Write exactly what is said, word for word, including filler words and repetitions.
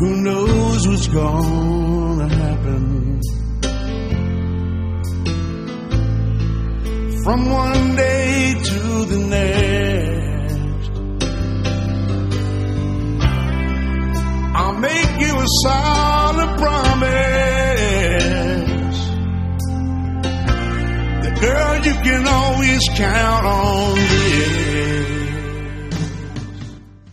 Who knows what's gonna happen? From one day to the next, I'll make you a solid promise that, girl, you can always count on this.